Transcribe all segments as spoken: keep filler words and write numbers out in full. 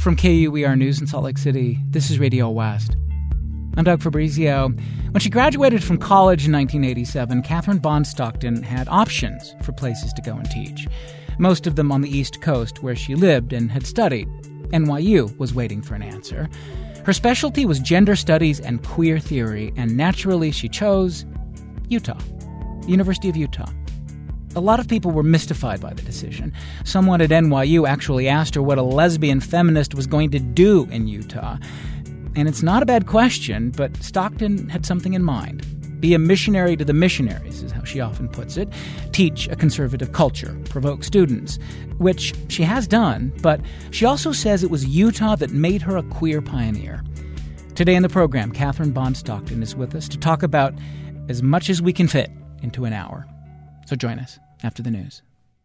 From K U E R News in Salt Lake City, this is Radio West. I'm Doug Fabrizio. When she graduated from college in nineteen eighty-seven, Catherine Bond Stockton had options for places to go and teach. Most of them on the East Coast, where she lived and had studied. N Y U was waiting for an answer. Her specialty was gender studies and queer theory, and naturally she chose Utah, the University of Utah. A lot of people were mystified by the decision. Someone at N Y U actually asked her what a lesbian feminist was going to do in Utah. And it's not a bad question, but Stockton had something in mind. Be a missionary to the missionaries, is how she often puts it. Teach a conservative culture, provoke students, which she has done, but she also says it was Utah that made her a queer pioneer. Today in the program, Catherine Bond Stockton is with us to talk about as much as we can fit into an hour. So join us after the news.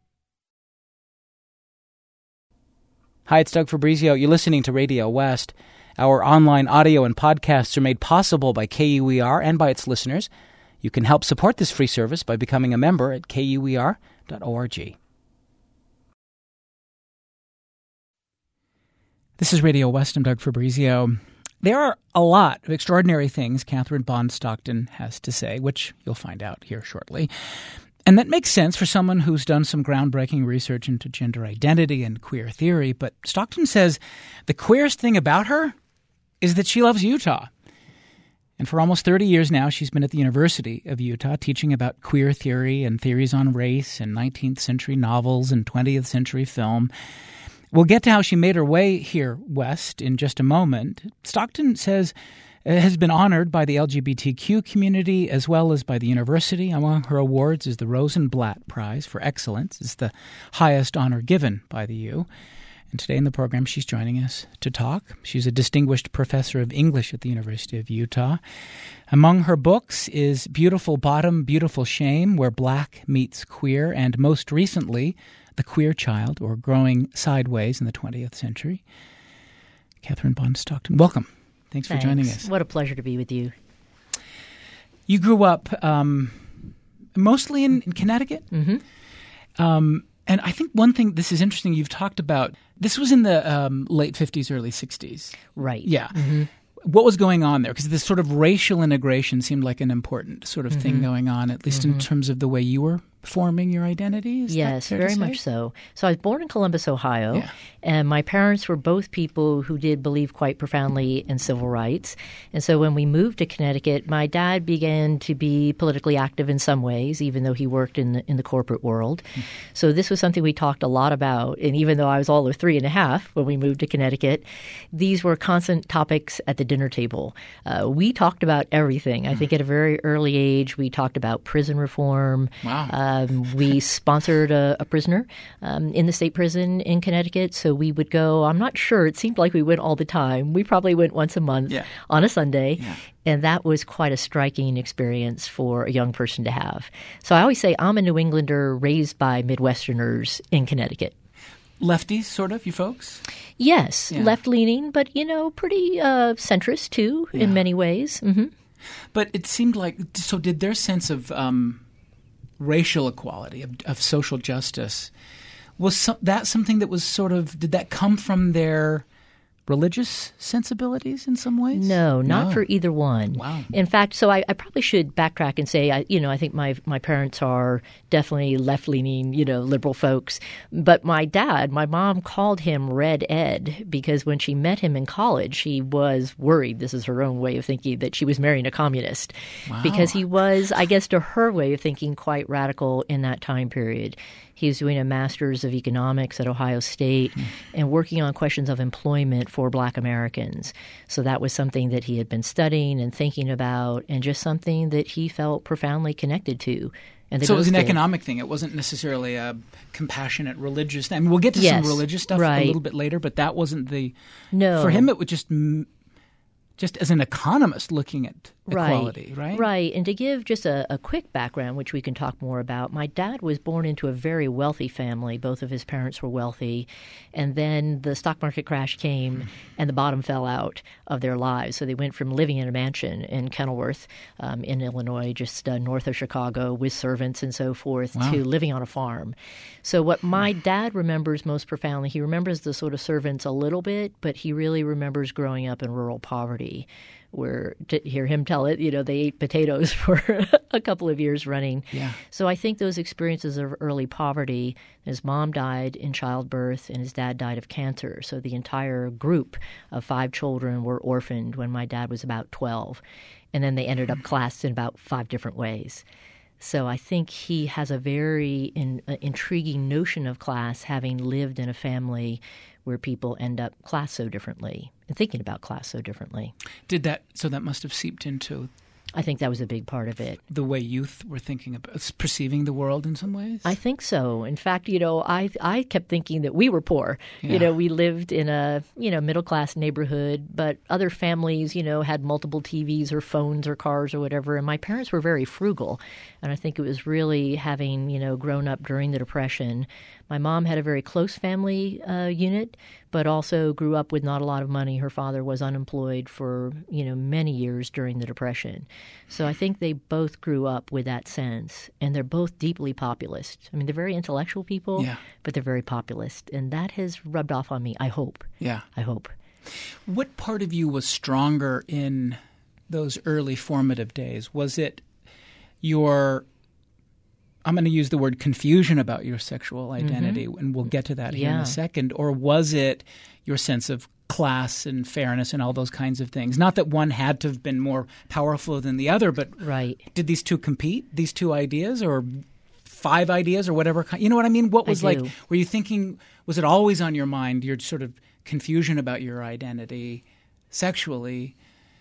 Hi, it's Doug Fabrizio. You're listening to Radio West. Our online audio and podcasts are made possible by K U E R and by its listeners. You can help support this free service by becoming a member at K U E R dot org. This is Radio West. I'm Doug Fabrizio. There are a lot of extraordinary things Catherine Bond Stockton has to say, which you'll find out here shortly. And that makes sense for someone who's done some groundbreaking research into gender identity and queer theory. But Stockton says the queerest thing about her is that she loves Utah. And for almost thirty years now, she's been at the University of Utah teaching about queer theory and theories on race and nineteenth century novels and twentieth century film. We'll get to how she made her way here west in just a moment. Stockton says it has been honored by the L G B T Q community as well as by the university. Among her awards is the Rosenblatt Prize for Excellence. It's the highest honor given by the U. And today in the program, she's joining us to talk. She's a distinguished professor of English at the University of Utah. Among her books is Beautiful Bottom, Beautiful Shame, Where Black Meets Queer, and most recently, The Queer Child, or Growing Sideways in the twentieth century. Catherine Bond Stockton, welcome. Thanks, Thanks for joining us. What a pleasure to be with you. You grew up um, mostly in, in Connecticut. Mm-hmm. Um, and I think one thing, this is interesting, you've talked about, this was in the um, late fifties, early sixties. Right. Yeah. Mm-hmm. What was going on there? Because this sort of racial integration seemed like an important sort of mm-hmm. thing going on, at least mm-hmm. in terms of the way you were forming your identity. Is yes, that fair very to say? much so. So I was born in Columbus, Ohio, yeah. and my parents were both people who did believe quite profoundly in civil rights. And so when we moved to Connecticut, my dad began to be politically active in some ways, even though he worked in the, in the corporate world. Mm-hmm. So this was something we talked a lot about. And even though I was all of three and a half when we moved to Connecticut, these were constant topics at the dinner table. Uh, we talked about everything. I mm-hmm. think at a very early age, we talked about prison reform. Wow. Um, we sponsored a, a prisoner um, in the state prison in Connecticut. So we would go, I'm not sure, it seemed like we went all the time. We probably went once a month yeah. on a Sunday. Yeah. And that was quite a striking experience for a young person to have. So I always say I'm a New Englander raised by Midwesterners in Connecticut. Lefties, sort of, you folks? Yes, yeah. left-leaning, but, you know, pretty uh, centrist, too, yeah. in many ways. Mm-hmm. But it seemed like, so did their sense of um, racial equality, of, of social justice, was some, that something that was sort of, did that come from their religious sensibilities in some ways? No, not no. for either one. Wow. In fact, so I, I probably should backtrack and say, I, you know, I think my my parents are definitely left-leaning, you know, liberal folks. But my dad, my mom called him Red Ed because when she met him in college, she was worried, this is her own way of thinking, that she was marrying a communist. Wow. Because he was, I guess to her way of thinking, quite radical in that time period. He was doing a master's of economics at Ohio State mm. and working on questions of employment for Black Americans. So that was something that he had been studying and thinking about, and just something that he felt profoundly connected to. And so it was an did. economic thing. It wasn't necessarily a compassionate religious thing. I mean, we'll get to yes, some religious stuff right. a little bit later, but that wasn't the... No. For him, it was just... Just as an economist looking at equality, right? Right. And to give just a, a quick background, which we can talk more about, my dad was born into a very wealthy family. Both of his parents were wealthy. And then the stock market crash came and the bottom fell out of their lives. So they went from living in a mansion in Kenilworth um, in Illinois, just uh, north of Chicago, with servants and so forth, wow. to living on a farm. So what my dad remembers most profoundly, he remembers the sort of servants a little bit, but he really remembers growing up in rural poverty, where, to hear him tell it, you know, they ate potatoes for a couple of years running. Yeah. So I think those experiences of early poverty, his mom died in childbirth and his dad died of cancer. So the entire group of five children were orphaned when my dad was about twelve. And then they ended up classed in about five different ways. So I think he has a very in, uh, intriguing notion of class, having lived in a family where people end up classed so differently and thinking about class so differently. Did that? So that must have seeped into, I think that was a big part of it. the way youth were thinking about perceiving the world in some ways? I think so. In fact, you know, I I kept thinking that we were poor. Yeah. You know, we lived in a, you know, middle-class neighborhood, but other families, you know, had multiple T Vs or phones or cars or whatever, and my parents were very frugal. And I think it was really having, you know, grown up during the Depression. My mom had a very close family uh, unit, but also grew up with not a lot of money. Her father was unemployed for, you know, many years during the Depression. So I think they both grew up with that sense, and they're both deeply populist. I mean, they're very intellectual people, Yeah. but they're very populist, and that has rubbed off on me, I hope. Yeah. I hope. What part of you was stronger in those early formative days? Was it your, I'm going to use the word confusion about your sexual identity, mm-hmm. and we'll get to that here yeah. in a second, or was it your sense of class and fairness and all those kinds of things? Not that one had to have been more powerful than the other, but right. did these two compete, these two ideas, or five ideas or whatever? You know what I mean? What was I like, do. were you thinking, was it always on your mind, your sort of confusion about your identity sexually?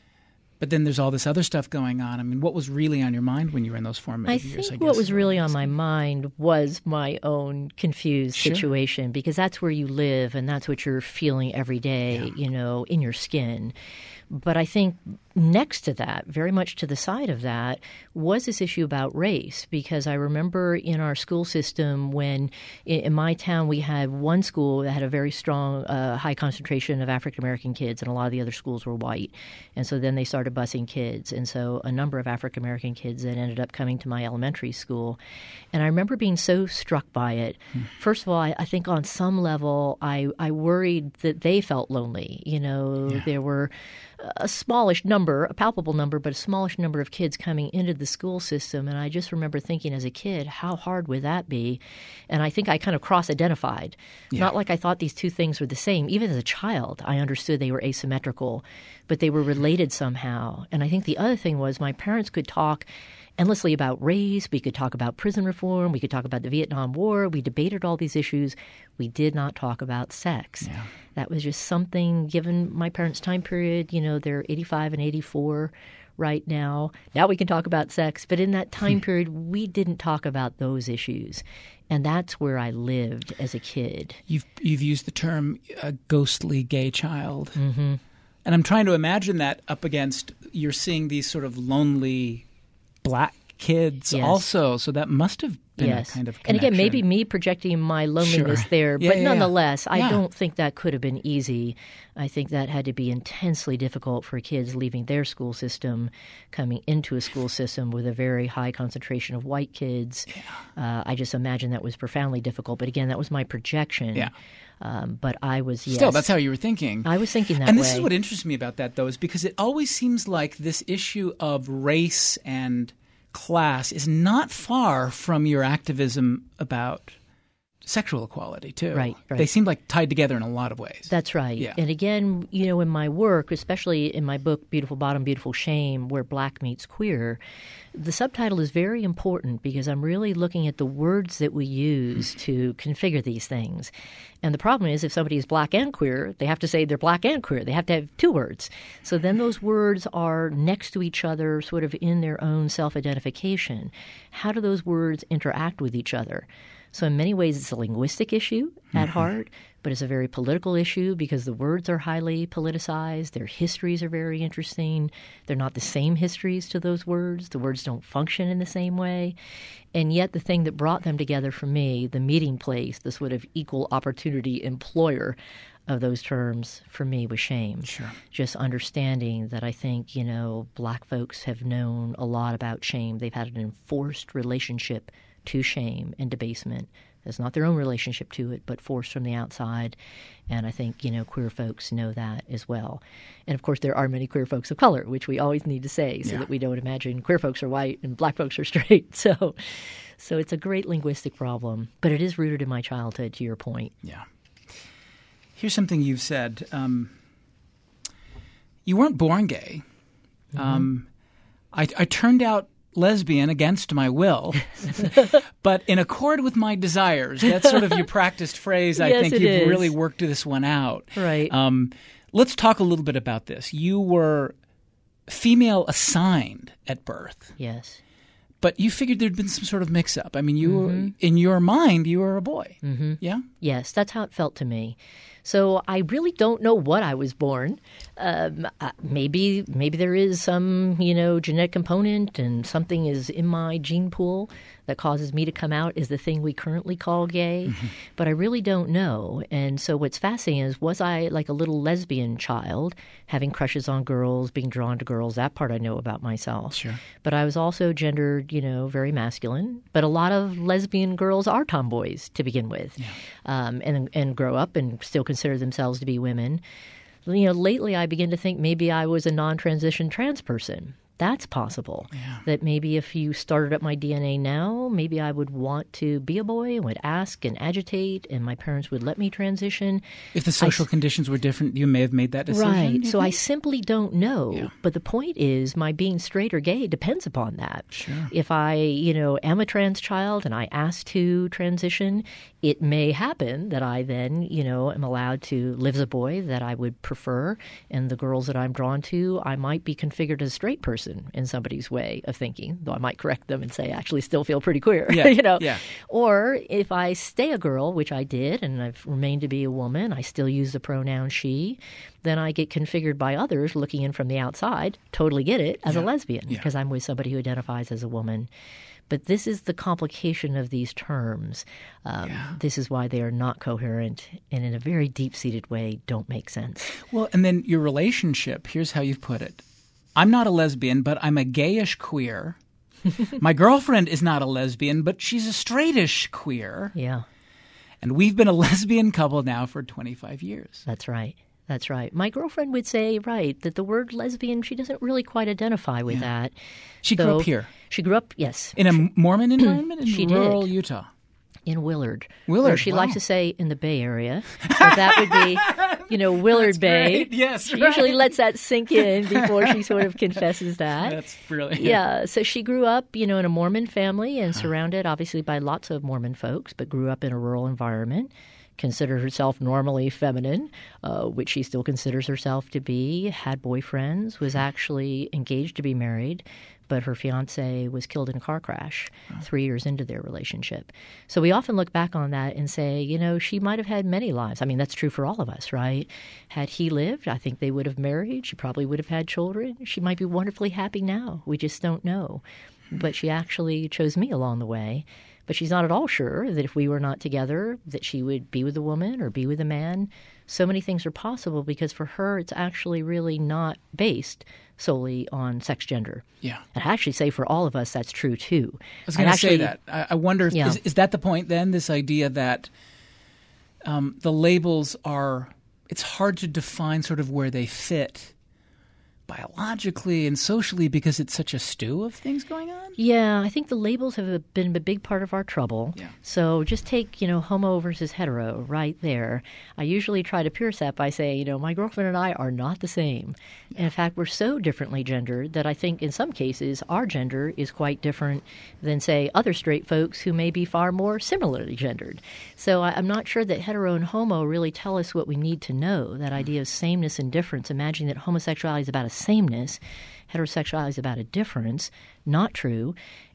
But then there's all this other stuff going on. I mean, what was really on your mind when you were in those formative I years? I think guess what was really on my mind was my own confused Sure. situation, because that's where you live and that's what you're feeling every day, Yeah. you know, in your skin. But I think next to that, very much to the side of that, was this issue about race. Because I remember in our school system when in my town we had one school that had a very strong, uh, high concentration of African-American kids, and a lot of the other schools were white. And so then they started busing kids. And so a number of African-American kids that ended up coming to my elementary school. And I remember being so struck by it. Hmm. First of all, I, I think on some level I, I worried that they felt lonely. You know, Yeah. there were a smallish number, a palpable number, but a smallish number of kids coming into the school system. And I just remember thinking as a kid, how hard would that be? And I think I kind of cross-identified. Yeah. Not like I thought these two things were the same. Even as a child, I understood they were asymmetrical, but they were related somehow. And I think the other thing was my parents could talk endlessly about race. We could talk about prison reform. We could talk about the Vietnam War. We debated all these issues. We did not talk about sex. Yeah. That was just something, given my parents' time period, you know, they're eighty-five and eighty-four right now. Now we can talk about sex. But in that time period, we didn't talk about those issues. And that's where I lived as a kid. You've, you've used the term a ghostly gay child. Mm-hmm. And I'm trying to imagine that up against, you're seeing these sort of lonely black kids Yes. also. So that must have been yes. a kind of connection. And again, maybe me projecting my loneliness Sure. there, Yeah, but yeah, yeah. nonetheless, I Yeah. don't think that could have been easy. I think that had to be intensely difficult for kids leaving their school system, coming into a school system with a very high concentration of white kids. Yeah. Uh, I just imagine that was profoundly difficult. But again, that was my projection. Yeah. Um, but I was, yes. Still, that's how you were thinking. I was thinking that and way. this is what interests me about that, though, is because it always seems like this issue of race and class is not far from your activism about sexual equality, too. Right, right. They seem like tied together in a lot of ways. That's right. Yeah. And again, you know, in my work, especially in my book, Beautiful Bottom, Beautiful Shame, Where Black Meets Queer, the subtitle is very important because I'm really looking at the words that we use to configure these things. And the problem is if somebody is black and queer, they have to say they're black and queer. They have to have two words. So then those words are next to each other, sort of in their own self-identification. How do those words interact with each other? So in many ways, it's a linguistic issue at mm-hmm. heart, but it's a very political issue because the words are highly politicized. Their histories are very interesting. They're not the same histories to those words. The words don't function in the same way. And yet the thing that brought them together for me, the meeting place, the sort of equal opportunity employer of those terms for me was shame. Sure. Just understanding that I think, you know, Black folks have known a lot about shame. They've had an enforced relationship to shame and debasement. It's not their own relationship to it, but forced from the outside. And I think, you know, queer folks know that as well. And, of course, there are many queer folks of color, which we always need to say so yeah. that we don't imagine queer folks are white and Black folks are straight. So so it's a great linguistic problem, but it is rooted in my childhood, to your point. Yeah. Here's something you've said. Um, you weren't born gay. Mm-hmm. Um, I, I turned out lesbian against my will, but in accord with my desires. That's sort of your practiced phrase. I yes, think it you've is. really worked this one out. Right. Um, let's talk a little bit about this. You were female assigned at birth. Yes. But you figured there'd been some sort of mix-up. I mean, you mm-hmm. were, in your mind, you were a boy. Mm-hmm. Yeah? Yes, that's how it felt to me. So I really don't know what I was born. Um, uh, maybe maybe there is some, you know, genetic component and something is in my gene pool that causes me to come out as the thing we currently call gay. Mm-hmm. But I really don't know. And so what's fascinating is, was I like a little lesbian child, having crushes on girls, being drawn to girls? That part I know about myself. Sure. But I was also gendered, you know, very masculine. But a lot of lesbian girls are tomboys to begin with, yeah. um, and and grow up and still consider themselves to be women. You know, lately I begin to think maybe I was a non-transition trans person. That's possible. Yeah. That maybe if you started up my D N A now, maybe I would want to be a boy and would ask and agitate, and my parents would let me transition. If the social I, conditions were different, you may have made that decision. Right. So think? I simply don't know. Yeah. But the point is, my being straight or gay depends upon that. Sure. If I, you know, am a trans child and I ask to transition, it may happen that I then, you know, am allowed to live as a boy that I would prefer, and the girls that I'm drawn to, I might be configured as a straight person in somebody's way of thinking, though I might correct them and say, I actually still feel pretty queer, yeah, you know. Yeah. Or if I stay a girl, which I did, and I've remained to be a woman, I still use the pronoun she, then I get configured by others looking in from the outside, totally get it, as yeah. a lesbian, yeah. because I'm with somebody who identifies as a woman. But this is the complication of these terms. Um, yeah. This is why they are not coherent and in a very deep-seated way don't make sense. Well, and then your relationship, here's how you've put it. I'm not a lesbian, but I'm a gayish queer. My girlfriend is not a lesbian, but she's a straightish queer. Yeah. And we've been a lesbian couple now for twenty-five years. That's right. That's right. My girlfriend would say, right, that the word lesbian, she doesn't really quite identify with yeah. that. She so, grew up here. She grew up, yes. In a Mormon environment in she rural did. Utah. In Willard. Willard, Or she wow. likes to say in the Bay Area. But that would be, you know, Willard That's Bay. Great. Yes, She right. usually lets that sink in before she sort of confesses that. That's brilliant. Yeah, so she grew up, you know, in a Mormon family and surrounded obviously by lots of Mormon folks, but grew up in a rural environment. Considered herself normally feminine, uh, which she still considers herself to be, had boyfriends, was actually engaged to be married, but her fiancé was killed in a car crash oh. three years into their relationship. So we often look back on that and say, you know, she might have had many lives. I mean, that's true for all of us, right? Had he lived, I think they would have married. She probably would have had children. She might be wonderfully happy now. We just don't know. But she actually chose me along the way. But she's not at all sure that if we were not together, that she would be with a woman or be with a man. So many things are possible because for her, it's actually really not based solely on sex gender. Yeah. And I actually say for all of us, that's true too. I was going to say that. I, I wonder, if, yeah. is, is that the point then, this idea that um, the labels are, it's hard to define sort of where they fit biologically and socially because it's such a stew of things going on? Yeah, I think the labels have been a big part of our trouble. Yeah. So just take, you know, homo versus hetero right there. I usually try to pierce that by saying, you know, my girlfriend and I are not the same. Yeah. And in fact, we're so differently gendered that I think in some cases our gender is quite different than, say, other straight folks who may be far more similarly gendered. So I, I'm not sure that hetero and homo really tell us what we need to know, that idea of sameness and difference, imagining that homosexuality is about a sameness, heterosexuality is about a difference, not true.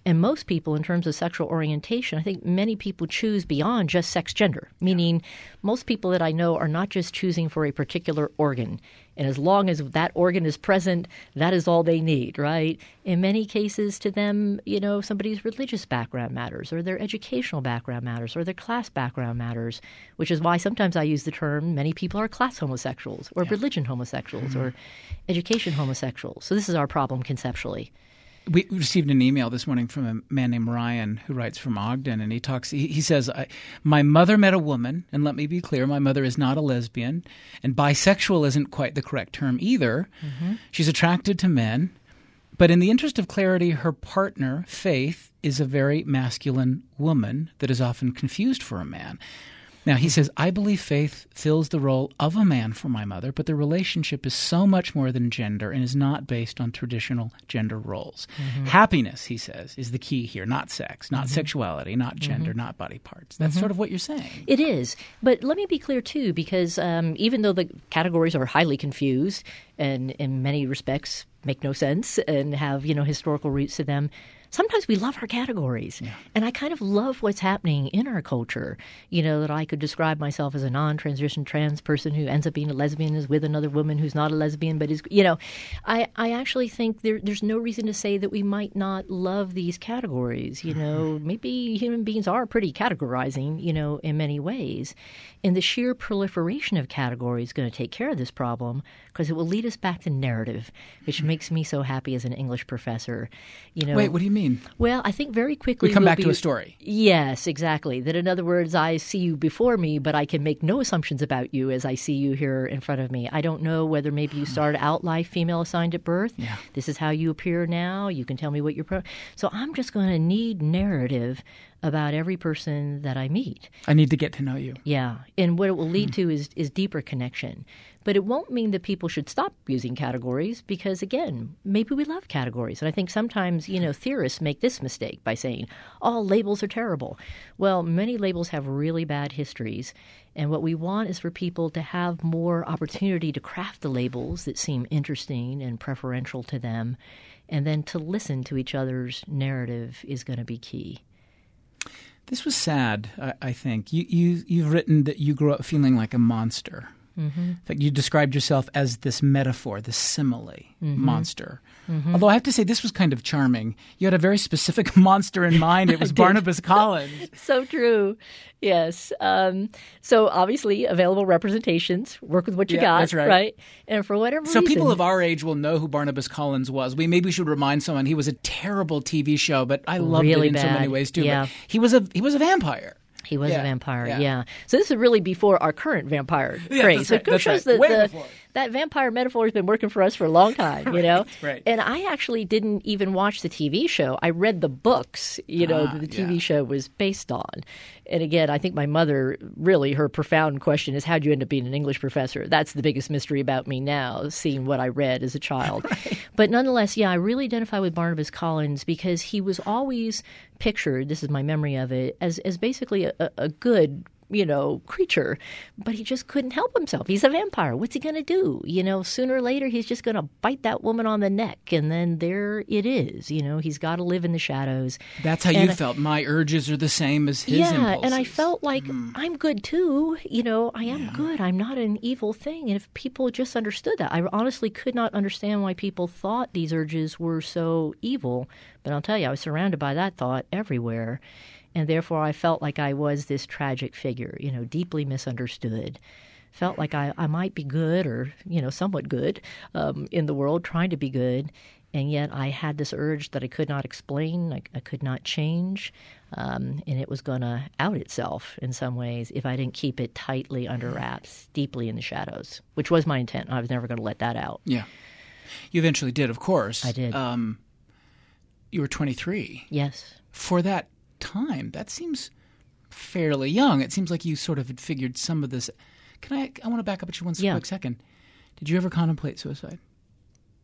And most people, in terms of sexual orientation, I think many people choose beyond just sex gender, meaning yeah. most people that I know are not just choosing for a particular organ. And as long as that organ is present, that is all they need, right? In many cases, to them, you know, somebody's religious background matters, or their educational background matters, or their class background matters, which is why sometimes I use the term many people are class homosexuals, or yeah. religion homosexuals, mm-hmm. or education homosexuals. So this is our problem conceptually. We received an email this morning from a man named Ryan who writes from Ogden, and he talks. He, he says, I, "My mother met a woman, and let me be clear, my mother is not a lesbian, and bisexual isn't quite the correct term either. Mm-hmm. She's attracted to men, but in the interest of clarity, her partner, Faith, is a very masculine woman that is often confused for a man." Now, he says, "I believe Faith fills the role of a man for my mother, but the relationship is so much more than gender and is not based on traditional gender roles. Mm-hmm. Happiness," he says, "is the key here, not sex, not mm-hmm. sexuality, not gender, mm-hmm. not body parts." That's mm-hmm. sort of what you're saying. It is. But let me be clear, too, because um, even though the categories are highly confused and in many respects make no sense and have, you know, historical roots to them, sometimes we love our categories. Yeah. And I kind of love what's happening in our culture. You know, that I could describe myself as a non-transition trans person who ends up being a lesbian, is with another woman who's not a lesbian, but is, you know, I, I actually think there, there's no reason to say that we might not love these categories. You know, maybe human beings are pretty categorizing, you know, in many ways. And the sheer proliferation of categories is going to take care of this problem because it will lead us back to narrative, which makes me so happy as an English professor. You know, Wait, what do you mean? Well, I think very quickly we come we'll back be, to a story. Yes, exactly. That in other words, I see you before me, but I can make no assumptions about you as I see you here in front of me. I don't know whether maybe you started out life female assigned at birth. Yeah. This is how you appear now. You can tell me what you're pro. So I'm just going to need narrative about every person that I meet. I need to get to know you. Yeah. And what it will lead to is, is deeper connection. But it won't mean that people should stop using categories because, again, maybe we love categories. And I think sometimes, you know, theorists make this mistake by saying, all labels are terrible. Well, many labels have really bad histories. And what we want is for people to have more opportunity to craft the labels that seem interesting and preferential to them. And then to listen to each other's narrative is going to be key. This was sad, I, I think. You, you, you've written that you grew up feeling like a monster. Mm-hmm. In fact, you described yourself as this metaphor, this simile mm-hmm. monster. Mm-hmm. Although I have to say this was kind of charming. You had a very specific monster in mind. It was Barnabas Collins. So true. Yes. Um, so obviously available representations. Work with what you yeah, got. That's right. Right. And for whatever so reason. So people of our age will know who Barnabas Collins was. We maybe should remind someone he was a terrible T V show, but I loved really it in bad. so many ways too. Yeah. But he was a he was a vampire. He was yeah. a vampire, yeah. yeah. So this is really before our current vampire yeah, craze. That's so right, it that's shows right. that Way the, before. that vampire metaphor has been working for us for a long time, you right, know? Right. And I actually didn't even watch the T V show. I read the books, you know, ah, that the T V yeah. show was based on. And again, I think my mother, really, her profound question is, how'd you end up being an English professor? That's the biggest mystery about me now, seeing what I read as a child. Right. But nonetheless, yeah, I really identify with Barnabas Collins because he was always pictured, this is my memory of it, as, as basically a, a good you know, creature, but he just couldn't help himself. He's a vampire. What's he going to do? You know, sooner or later, he's just going to bite that woman on the neck, and then there it is. You know, he's got to live in the shadows. That's how and you felt. My urges are the same as his yeah, impulses. and I felt like mm. I'm good too. You know, I am yeah. good. I'm not an evil thing. And if people just understood that, I honestly could not understand why people thought these urges were so evil. But I'll tell you, I was surrounded by that thought everywhere. And therefore, I felt like I was this tragic figure, you know, deeply misunderstood. Felt like I, I might be good or, you know, somewhat good um, in the world, trying to be good. And yet I had this urge that I could not explain, I, I could not change. Um, and it was going to out itself in some ways if I didn't keep it tightly under wraps, deeply in the shadows, which was my intent. I was never going to let that out. Yeah. You eventually did, of course. I did. Um, you were twenty-three. Yes. For that time, that seems fairly young. It seems like you sort of had figured some of this. Can I? I want to back up at you one yeah. quick second. Did you ever contemplate suicide?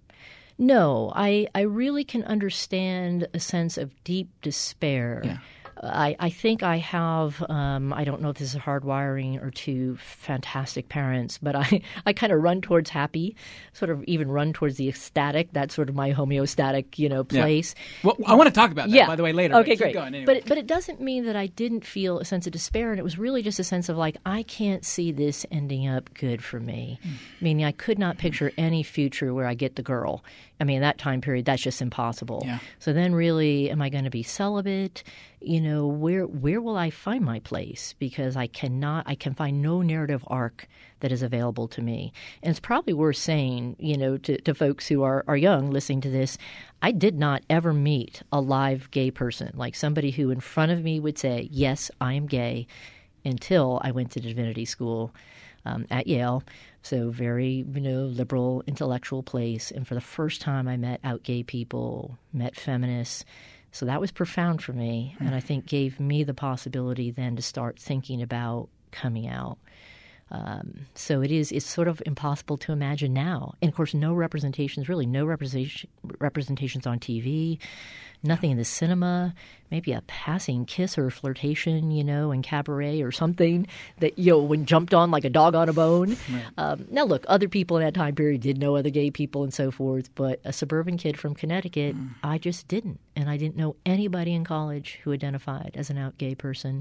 No, I I really can understand a sense of deep despair. Yeah. I, I think I have, um, I don't know if this is hardwiring or two fantastic parents, but I, I kind of run towards happy, sort of even run towards the ecstatic. That's sort of my homeostatic, you know, place. Yeah. Well, I want to talk about that, yeah. by the way, later. Okay, but great. Going, anyway. But, it, but it doesn't mean that I didn't feel a sense of despair, and it was really just a sense of like, I can't see this ending up good for me. Mm. Meaning I could not picture any future where I get the girl. I mean, that time period, that's just impossible. Yeah. So then really, am I going to be celibate? You know, where where will I find my place? Because I cannot, I can find no narrative arc that is available to me. And it's probably worth saying, you know, to, to folks who are, are young listening to this, I did not ever meet a live gay person, like somebody who in front of me would say, yes, I am gay, until I went to divinity school um, at Yale. So very, you know, liberal, intellectual place. And for the first time I met out gay people, met feminists. So that was profound for me, and I think gave me the possibility then to start thinking about coming out. Um, so it is, it's sort of impossible to imagine now. And of course, no representations, really no representation, representations on T V, nothing in the cinema, maybe a passing kiss or flirtation, you know, in cabaret or something that, you know, when jumped on like a dog on a bone. Right. Um, now, look, other people in that time period did know other gay people and so forth, but a suburban kid from Connecticut, mm. I just didn't. And I didn't know anybody in college who identified as an out gay person.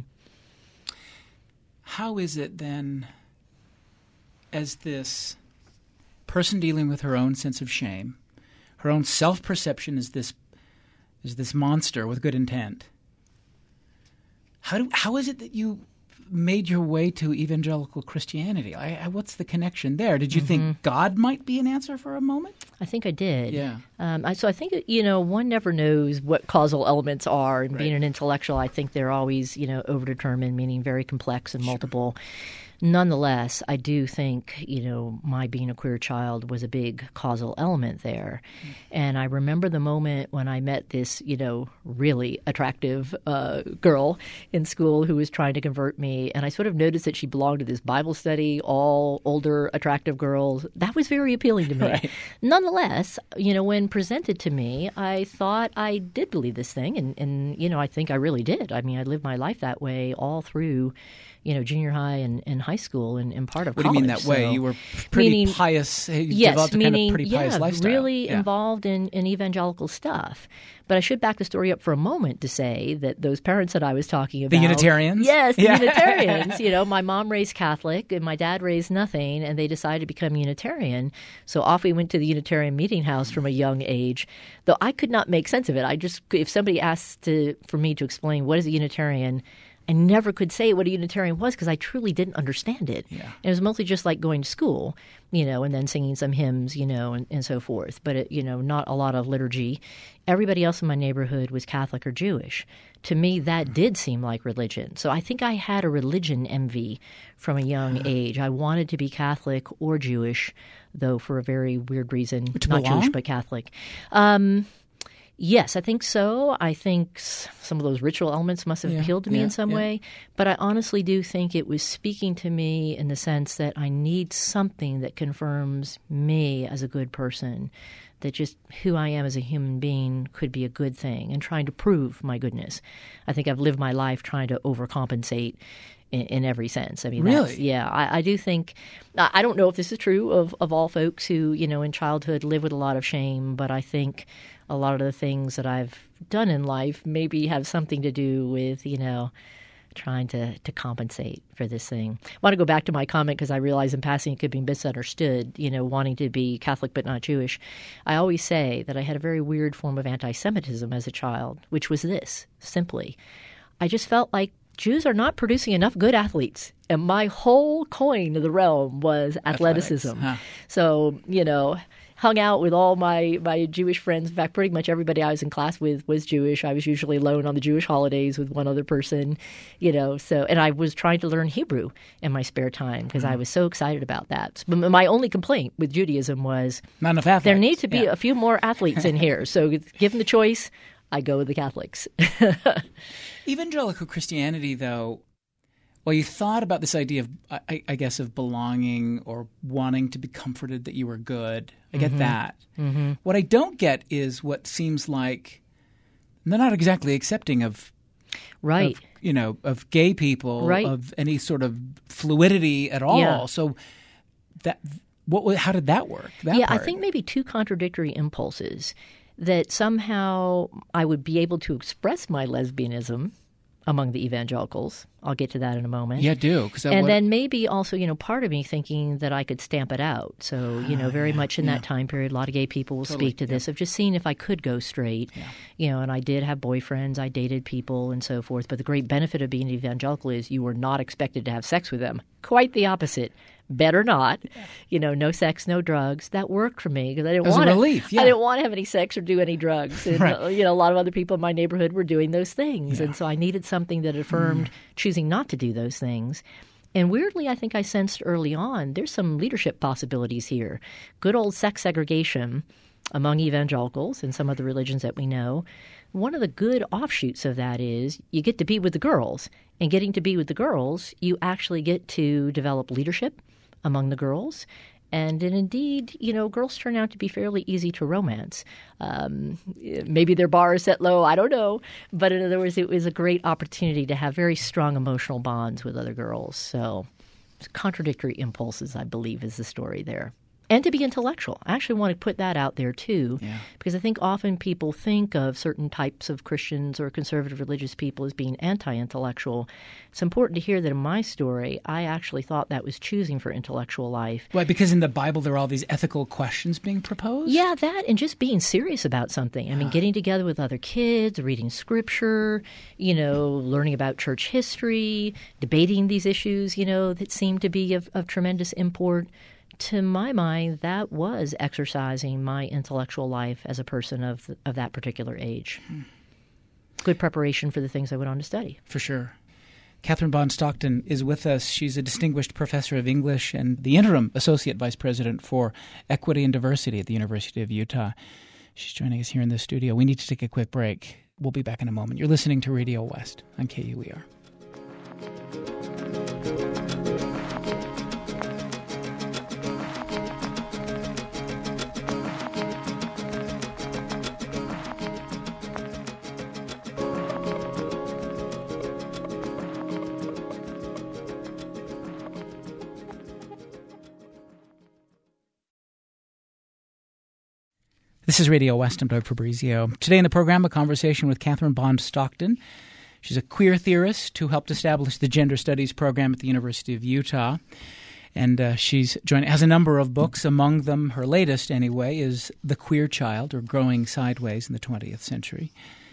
How is it then, as this person dealing with her own sense of shame, her own self-perception as this is this monster with good intent. How do how is it that you made your way to evangelical Christianity? I, I, what's the connection there? Did you mm-hmm. think God might be an answer for a moment? I think I did. Yeah. Um, I, so I think, you know, one never knows what causal elements are. And right. being an intellectual, I think they're always, you know, overdetermined, meaning very complex and multiple. Sure. Nonetheless, I do think, you know, my being a queer child was a big causal element there. Mm. And I remember the moment when I met this, you know, really attractive uh, girl in school who was trying to convert me. And I sort of noticed that she belonged to this Bible study, all older, attractive girls. That was very appealing to me. Right. Nonetheless, you know, when presented to me, I thought I did believe this thing. And, and, you know, I think I really did. I mean, I lived my life that way all through, you know, junior high and, and high school and, and part of what college. What do you mean that so, way? You were pretty meaning, pious. You yes, developed a meaning, kind of pretty pious yeah, lifestyle. really yeah. involved in, in evangelical stuff. But I should back the story up for a moment to say that those parents that I was talking about. The Unitarians? Yes, the yeah. Unitarians. You know, my mom raised Catholic and my dad raised nothing, and they decided to become Unitarian. So off we went to the Unitarian meeting house from a young age, though I could not make sense of it. I just, if somebody asked to, for me to explain what is a Unitarian, I never could say what a Unitarian was because I truly didn't understand it. Yeah. It was mostly just like going to school, you know, and then singing some hymns, you know, and, and so forth. But, it, you know, not a lot of liturgy. Everybody else in my neighborhood was Catholic or Jewish. To me, that did seem like religion. So I think I had a religion envy from a young age. I wanted to be Catholic or Jewish, though for a very weird reason, to not belong? Jewish but Catholic. Um Yes, I think so. I think some of those ritual elements must have yeah, appealed to me yeah, in some yeah. way. But I honestly do think it was speaking to me in the sense that I need something that confirms me as a good person, that just who I am as a human being could be a good thing, and trying to prove my goodness. I think I've lived my life trying to overcompensate in, in every sense. I mean, really? That's, yeah, I, I do think – I don't know if this is true of, of all folks who, you know, in childhood live with a lot of shame, but I think – a lot of the things that I've done in life maybe have something to do with, you know, trying to, to compensate for this thing. I want to go back to my comment because I realize in passing it could be misunderstood, you know, wanting to be Catholic but not Jewish. I always say that I had a very weird form of anti-Semitism as a child, which was this, simply. I just felt like Jews are not producing enough good athletes. And my whole coin of the realm was athleticism. Huh. So, you know, hung out with all my, my Jewish friends. In fact, pretty much everybody I was in class with was Jewish. I was usually alone on the Jewish holidays with one other person, you know. So, and I was trying to learn Hebrew in my spare time because mm-hmm. I was so excited about that. But my only complaint with Judaism was not enough athletes. There need to be yeah. a few more athletes in here. So given the choice, I go with the Catholics. Evangelical Christianity, though, well, you thought about this idea of, I, I guess, of belonging or wanting to be comforted that you were good. I get mm-hmm. that. Mm-hmm. What I don't get is what seems like they're not exactly accepting of Right. of, you know, of gay people, right. of any sort of fluidity at all. Yeah. So that what how did that work? That yeah, part? I think maybe two contradictory impulses, that somehow I would be able to express my lesbianism among the evangelicals. I'll get to that in a moment. Yeah, do. And would... then maybe also, you know, part of me thinking that I could stamp it out. So, you know, very yeah, much in yeah. that time period, a lot of gay people will Totally, speak to yeah. this, of just seeing if I could go straight. Yeah. You know, and I did have boyfriends, I dated people and so forth. But the great benefit of being evangelical is you were not expected to have sex with them. Quite the opposite. Better not. Yeah. You know, no sex, no drugs. That worked for me because I didn't it was want a to. relief, yeah. I didn't want to have any sex or do any drugs. And, right. uh, you know, a lot of other people in my neighborhood were doing those things. Yeah. And so I needed something that affirmed mm. choosing not to do those things. And weirdly, I think I sensed early on there's some leadership possibilities here. Good old sex segregation among evangelicals and some of the religions that we know. One of the good offshoots of that is you get to be with the girls. And getting to be with the girls, you actually get to develop leadership among the girls. And, and indeed, you know, girls turn out to be fairly easy to romance. Um, maybe their bar is set low, I don't know. But in other words, it was a great opportunity to have very strong emotional bonds with other girls. So contradictory impulses, I believe, is the story there. And to be intellectual. I actually want to put that out there, too, yeah. because I think often people think of certain types of Christians or conservative religious people as being anti-intellectual. It's important to hear that in my story, I actually thought that was choosing for intellectual life. Why? Because in the Bible there are all these ethical questions being proposed? Yeah, that, and just being serious about something. I mean, getting together with other kids, reading scripture, you know, learning about church history, debating these issues, you know, that seem to be of, of tremendous import. To my mind, that was exercising my intellectual life as a person of of that particular age. Hmm. Good preparation for the things I went on to study. For sure. Catherine Bond Stockton is with us. She's a distinguished professor of English and the interim associate vice president for equity and diversity at the University of Utah. She's joining us here in the studio. We need to take a quick break. We'll be back in a moment. You're listening to Radio West on K U E R. This is Radio West. I'm Doug Fabrizio. Today in the program, a conversation with Catherine Bond Stockton. She's a queer theorist who helped establish the Gender Studies program at the University of Utah. And uh, she's joined, has a number of books. Among them, her latest anyway, is The Queer Child, or Growing Sideways in the twentieth Century.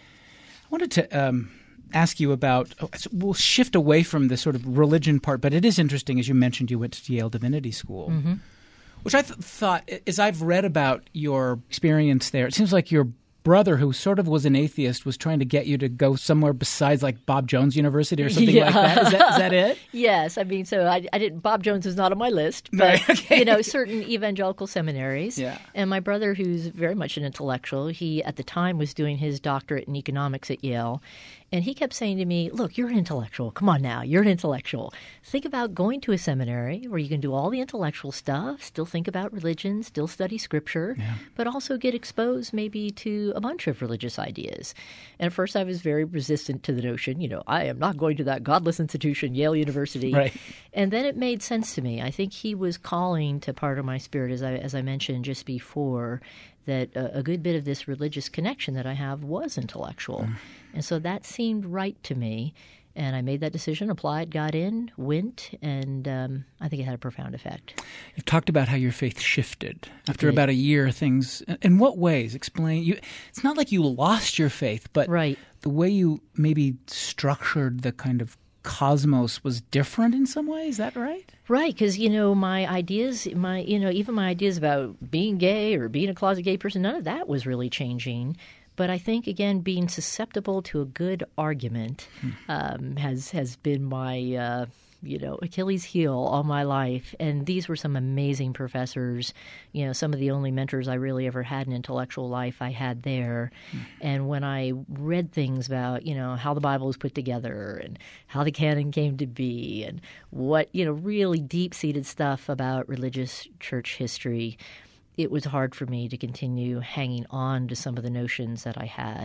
I wanted to um, ask you about, we'll shift away from the sort of religion part, but it is interesting, as you mentioned, you went to Yale Divinity School. Mm-hmm. Which I th- thought, as I've read about your experience there, it seems like your brother, who sort of was an atheist, was trying to get you to go somewhere besides like Bob Jones University or something yeah. like that. Is that, is that it? Yes. I mean, so I, I didn't. Bob Jones is not on my list, but right, okay. you know, certain evangelical seminaries. Yeah. And my brother, who's very much an intellectual, he at the time was doing his doctorate in economics at Yale. And he kept saying to me, look, you're an intellectual. Come on now. You're an intellectual. Think about going to a seminary where you can do all the intellectual stuff, still think about religion, still study scripture, yeah. but also get exposed maybe to a bunch of religious ideas. And at first I was very resistant to the notion, you know, I am not going to that godless institution, Yale University. Right. And then it made sense to me. I think he was calling to part of my spirit, as I, as I mentioned just before, that a, a good bit of this religious connection that I have was intellectual. Mm. And so that seemed right to me. And I made that decision, applied, got in, went, and um, I think it had a profound effect. You've talked about how your faith shifted. After about a year, things – in what ways? Explain. You, it's not like you lost your faith, but right. the way you maybe structured the kind of cosmos was different in some way. Is that right? Right, because, you know, my ideas, my you know, even my ideas about being gay or being a closet gay person, none of that was really changing. But I think, again, being susceptible to a good argument hmm. um, has has been my, uh, you know, Achilles heel all my life. And these were some amazing professors. You know, some of the only mentors I really ever had in intellectual life I had there. Hmm. And when I read things about, you know, how the Bible was put together and how the canon came to be and what, you know, really deep-seated stuff about religious church history, it was hard for me to continue hanging on to some of the notions that I had.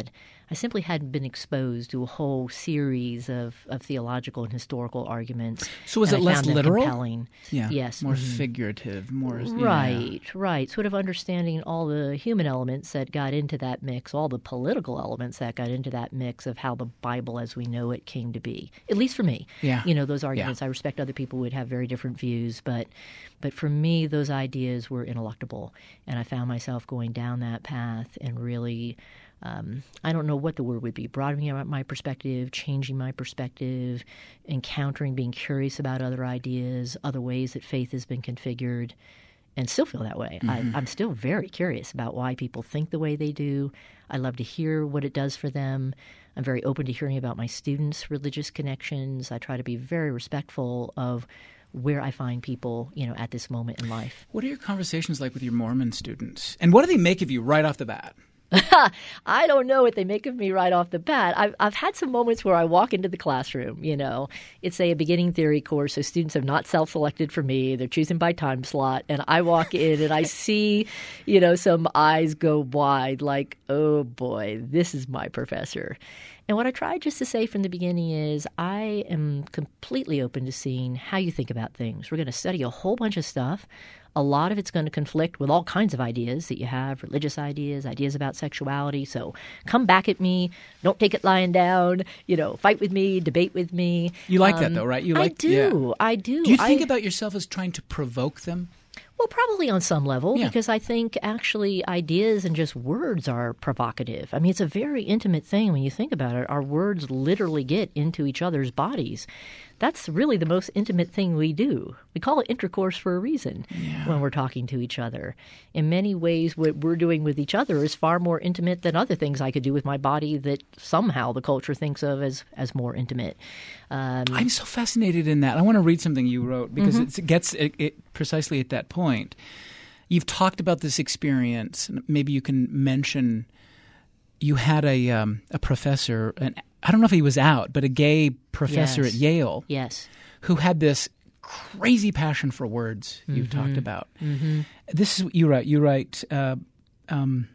I simply hadn't been exposed to a whole series of, of theological and historical arguments. So was it I less found them literal? Compelling. Yeah. Yes. More mm-hmm. figurative. More Right, yeah. right. Sort of understanding all the human elements that got into that mix, all the political elements that got into that mix of how the Bible as we know it came to be. At least for me. Yeah. You know, those arguments, yeah. I respect other people would have very different views, but but for me, those ideas were ineluctable. And I found myself going down that path and really, um, I don't know what the word would be, broadening out my perspective, changing my perspective, encountering, being curious about other ideas, other ways that faith has been configured, and still feel that way. Mm-hmm. I, I'm still very curious about why people think the way they do. I love to hear what it does for them. I'm very open to hearing about my students' religious connections. I try to be very respectful of where I find people, you know, at this moment in life. What are your conversations like with your Mormon students? And what do they make of you right off the bat? I don't know what they make of me right off the bat. I've, I've had some moments where I walk into the classroom, you know, it's a beginning theory course, so students have not self-selected for me. They're choosing by time slot. And I walk in and I see, you know, some eyes go wide like, oh boy, this is my professor. And what I tried just to say from the beginning is I am completely open to seeing how you think about things. We're going to study a whole bunch of stuff. A lot of it's going to conflict with all kinds of ideas that you have, religious ideas, ideas about sexuality. So come back at me. Don't take it lying down. You know, fight with me, debate with me. You like um, that though, right? You like, I do. Yeah. I do. Do you think I, about yourself as trying to provoke them? Well, probably on some level, yeah. because I think actually ideas and just words are provocative. I mean, it's a very intimate thing when you think about it. Our words literally get into each other's bodies. That's really the most intimate thing we do. We call it intercourse for a reason yeah. when we're talking to each other. In many ways, what we're doing with each other is far more intimate than other things I could do with my body that somehow the culture thinks of as, as more intimate. Um, I'm so fascinated in that. I want to read something you wrote because mm-hmm. it's, it gets it, it precisely at that point. You've talked about this experience. Maybe you can mention you had a um, a professor, an I don't know if he was out, but a gay professor yes. at Yale yes. who had this crazy passion for words you've mm-hmm. talked about. Mm-hmm. This is you write. You write, uh, um,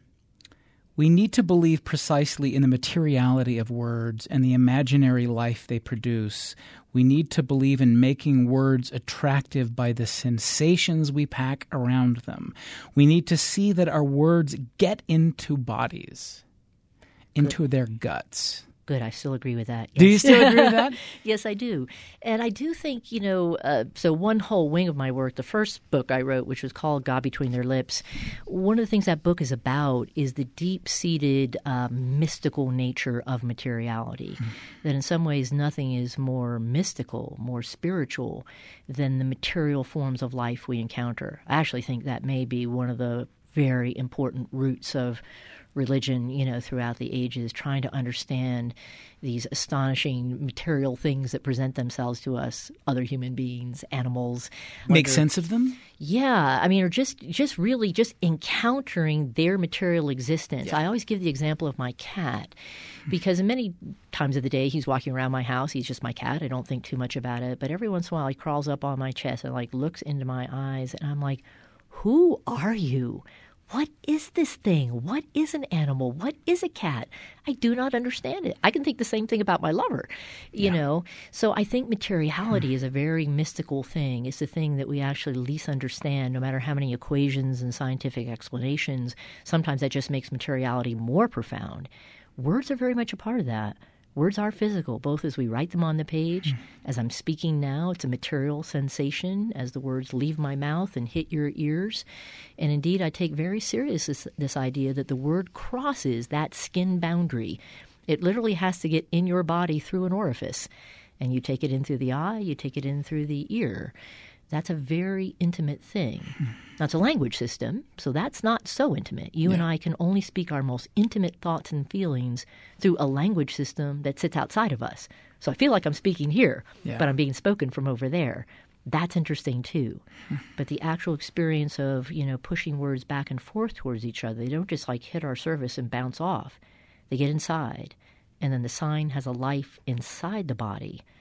we need to believe precisely in the materiality of words and the imaginary life they produce. We need to believe in making words attractive by the sensations we pack around them. We need to see that our words get into bodies, into Good. their guts. Good. I still agree with that. Yes. Do you still agree with that? Yes, I do. And I do think, you know, uh, so one whole wing of my work, the first book I wrote, which was called God Between Their Lips, one of the things that book is about is the deep-seated uh, mystical nature of materiality. Mm. That in some ways nothing is more mystical, more spiritual than the material forms of life we encounter. I actually think that may be one of the very important roots of religion, you know, throughout the ages, trying to understand these astonishing material things that present themselves to us, other human beings, animals. Make sense of them? Yeah. I mean, or just, just really just encountering their material existence. Yeah. I always give the example of my cat because many times of the day he's walking around my house. He's just my cat. I don't think too much about it. But every once in a while he crawls up on my chest and like looks into my eyes and I'm like, who are you? What is this thing? What is an animal? What is a cat? I do not understand it. I can think the same thing about my lover, you yeah. know. So I think materiality hmm. is a very mystical thing. It's the thing that we actually least understand, no matter how many equations and scientific explanations. Sometimes that just makes materiality more profound. Words are very much a part of that. Words are physical, both as we write them on the page. Mm. As I'm speaking now, it's a material sensation as the words leave my mouth and hit your ears. And indeed, I take very serious this, this idea that the word crosses that skin boundary. It literally has to get in your body through an orifice. And you take it in through the eye, you take it in through the ear. That's a very intimate thing. Now, it's a language system, so that's not so intimate. You yeah. and I can only speak our most intimate thoughts and feelings through a language system that sits outside of us. So I feel like I'm speaking here, yeah. but I'm being spoken from over there. That's interesting, too. But the actual experience of, you know, pushing words back and forth towards each other, they don't just, like, hit our surface and bounce off. They get inside, and then the sign has a life inside the body.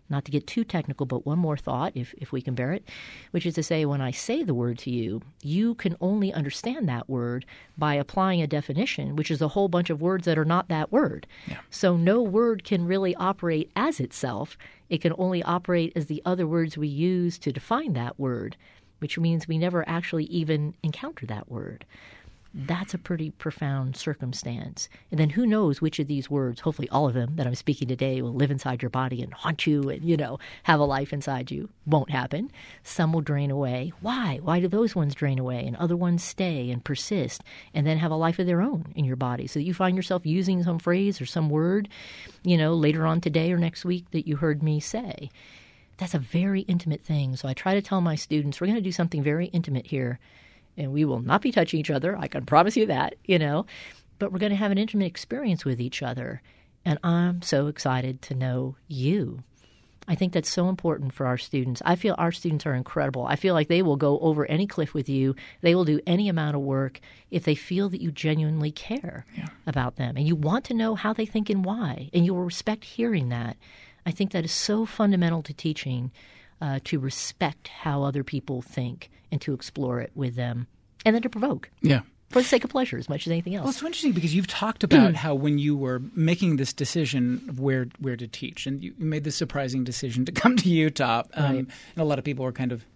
not to get too technical, but one more thought, if, if we can bear it, which is to say when I say the word to you, you can only understand that word by applying a definition, which is a whole bunch of words that are not that word. Yeah. So no word can really operate as itself. It can only operate as the other words we use to define that word, which means we never actually even encounter that word. That's a pretty profound circumstance. And then who knows which of these words, hopefully all of them that I'm speaking today, will live inside your body and haunt you and, you know, have a life inside you. Won't happen. Some will drain away. Why? Why do those ones drain away and other ones stay and persist and then have a life of their own in your body? So that you find yourself using some phrase or some word, you know, later on today or next week that you heard me say. That's a very intimate thing. So I try to tell my students, we're going to do something very intimate here. And we will not be touching each other. I can promise you that, you know. But we're going to have an intimate experience with each other. And I'm so excited to know you. I think that's so important for our students. I feel our students are incredible. I feel like they will go over any cliff with you. They will do any amount of work if they feel that you genuinely care yeah. about them. And you want to know how they think and why. And you will respect hearing that. I think that is so fundamental to teaching, uh, to respect how other people think and to explore it with them, and then to provoke. Yeah. For the sake of pleasure as much as anything else. Well, it's so interesting because you've talked about how when you were making this decision of where where to teach, and you made this surprising decision to come to Utah, um, right. and a lot of people were kind of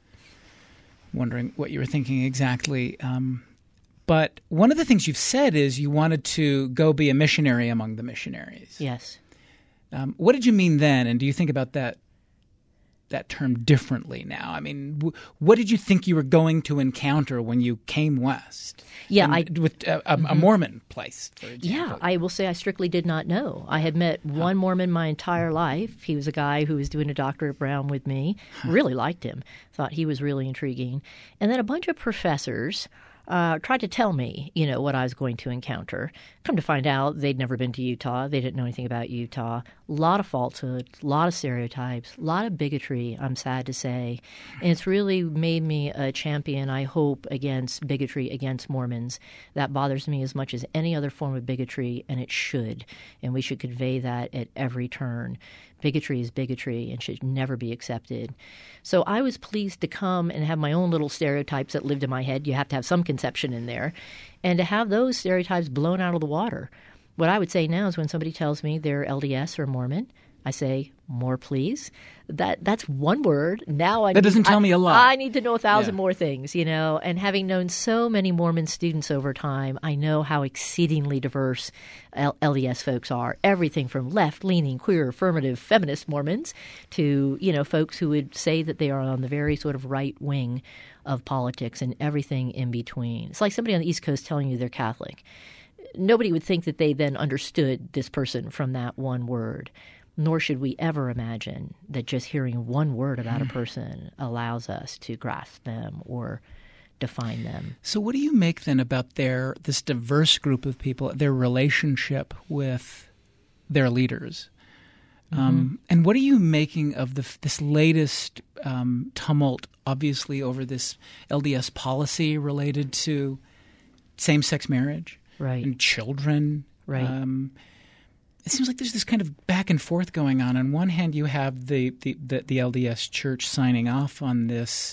wondering what you were thinking exactly. Um, but one of the things you've said is you wanted to go be a missionary among the missionaries. Yes. Um, what did you mean then, and do you think about that that term differently now? I mean, w- what did you think you were going to encounter when you came west? Yeah, and, I with a, a, mm-hmm. a Mormon place, for example. Yeah, I will say I strictly did not know. I had met huh. one Mormon my entire life. He was a guy who was doing a doctorate at Brown with me. Huh. Really liked him. Thought he was really intriguing. And then a bunch of professors Uh, tried to tell me, you know, what I was going to encounter. Come to find out, they'd never been to Utah. They didn't know anything about Utah. A lot of falsehoods, a lot of stereotypes, a lot of bigotry, I'm sad to say. And it's really made me a champion, I hope, against bigotry against Mormons. That bothers me as much as any other form of bigotry, and it should. And we should convey that at every turn. Bigotry is bigotry and should never be accepted. So I was pleased to come and have my own little stereotypes that lived in my head. You have to have some conception in there. And to have those stereotypes blown out of the water. What I would say now is when somebody tells me they're L D S or Mormon, I say, more please. That That's one word. Now I That need, doesn't tell I, me a lot. I need to know a thousand yeah. more things, you know. And having known so many Mormon students over time, I know how exceedingly diverse L- LDS folks are. Everything from left-leaning, queer, affirmative, feminist Mormons to, you know, folks who would say that they are on the very sort of right wing of politics and everything in between. It's like somebody on the East Coast telling you they're Catholic. Nobody would think that they then understood this person from that one word. Nor should we ever imagine that just hearing one word about a person allows us to grasp them or define them. So what do you make then about their this diverse group of people, their relationship with their leaders? Mm-hmm. Um, and what are you making of the, this latest um, tumult, obviously, over this L D S policy related to same-sex marriage right. and children? Right. Um, it seems like there's this kind of back and forth going on. On one hand, you have the the, the, the L D S Church signing off on this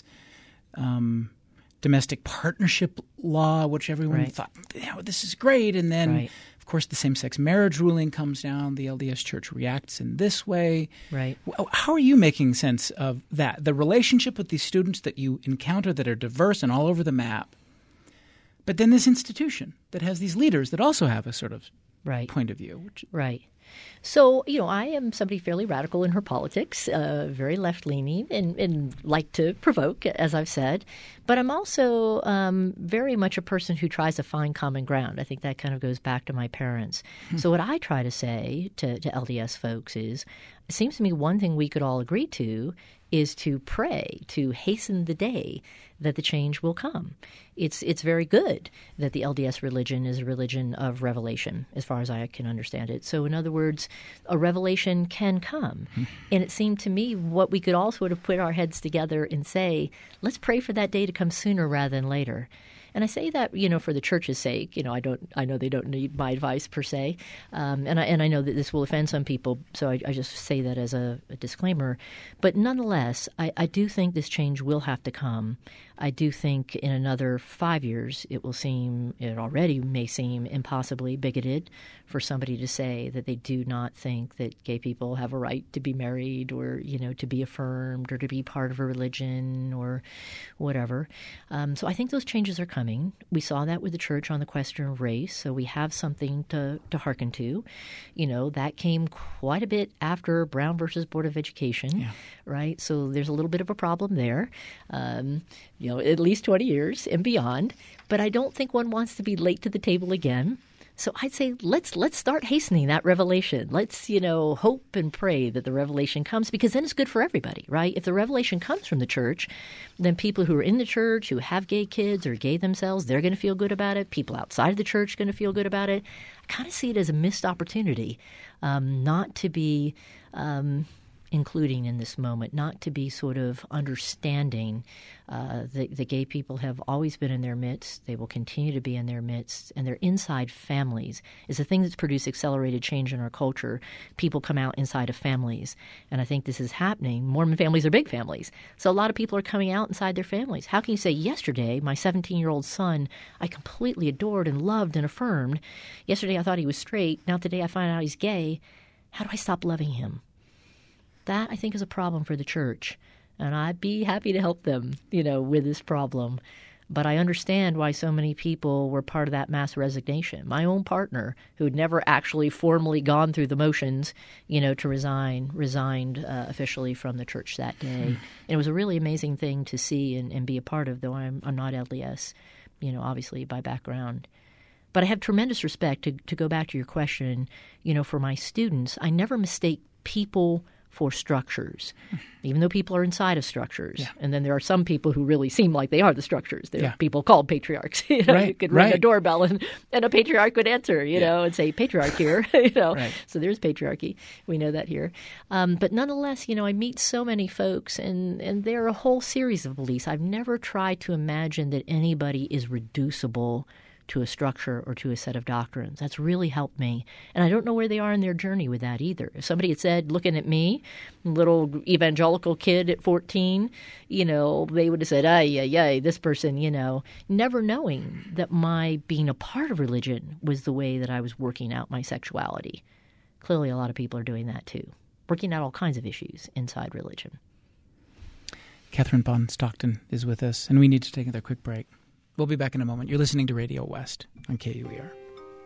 um, domestic partnership law, which everyone right. thought, you know, this is great. And then, right. of course, the same-sex marriage ruling comes down. The L D S Church reacts in this way. Right. How are you making sense of that? The relationship with these students that you encounter that are diverse and all over the map, but then this institution that has these leaders that also have a sort of right. point of view. Which, right. So, you know, I am somebody fairly radical in her politics, uh, very left-leaning and, and like to provoke, as I've said. But I'm also um, very much a person who tries to find common ground. I think that kind of goes back to my parents. Hmm. So what I try to say to, to L D S folks is, it seems to me one thing we could all agree to is to pray, to hasten the day that the change will come. It's it's very good that the L D S religion is a religion of revelation, as far as I can understand it. So in other words, a revelation can come. Mm-hmm. And it seemed to me what we could all sort of put our heads together and say, let's pray for that day to come sooner rather than later. And I say that, you know, for the church's sake. You know, I don't, I know they don't need my advice per se. Um, and I and I know that this will offend some people, so I, I just say that as a, a disclaimer. But nonetheless, I, I do think this change will have to come. I do think in another five years it will seem, it already may seem impossibly bigoted for somebody to say that they do not think that gay people have a right to be married or, you know, to be affirmed or to be part of a religion or whatever. Um, so I think those changes are coming. We saw that with the church on the question of race, so we have something to, to hearken to. You know, that came quite a bit after Brown versus Board of Education, yeah. right? So there's a little bit of a problem there. Um, you know, at least twenty years and beyond. But I don't think one wants to be late to the table again. So I'd say let's let's start hastening that revelation. Let's, you know, hope and pray that the revelation comes, because then it's good for everybody, right? If the revelation comes from the church, then people who are in the church, who have gay kids or gay themselves, they're going to feel good about it. People outside of the church are going to feel good about it. I kind of see it as a missed opportunity um, not to be um, including in this moment, not to be sort of understanding uh, that the gay people have always been in their midst. They will continue to be in their midst. And their inside families is the thing that's produced accelerated change in our culture. People come out inside of families. And I think this is happening. Mormon families are big families. So a lot of people are coming out inside their families. How can you say, yesterday, my seventeen-year-old son, I completely adored and loved and affirmed. Yesterday I thought he was straight. Now today I find out he's gay. How do I stop loving him? That, I think, is a problem for the church, and I'd be happy to help them, you know, with this problem. But I understand why so many people were part of that mass resignation. My own partner, who had never actually formally gone through the motions, you know, to resign, resigned uh, officially from the church that day. And it was a really amazing thing to see and, and be a part of, though I'm, I'm not L D S, you know, obviously by background. But I have tremendous respect, to, to go back to your question, you know, for my students. I never mistake people for structures, even though people are inside of structures. Yeah. And then there are some people who really seem like they are the structures. There yeah. are people called patriarchs. You know, right. You could ring right. a doorbell and, and a patriarch would answer, you yeah. know, and say, patriarch here, you know. Right. So there's patriarchy. We know that here. Um, but nonetheless, you know, I meet so many folks, and, and there are a whole series of beliefs. I've never tried to imagine that anybody is reducible to a structure or to a set of doctrines. That's really helped me. And I don't know where they are in their journey with that either. If somebody had said, looking at me, little evangelical kid at fourteen, you know, they would have said, ay, ay, ay, this person, you know, never knowing that my being a part of religion was the way that I was working out my sexuality. Clearly, a lot of people are doing that too, working out all kinds of issues inside religion. Catherine Bond Stockton is with us, and we need to take another quick break. We'll be back in a moment. You're listening to Radio West on K U E R.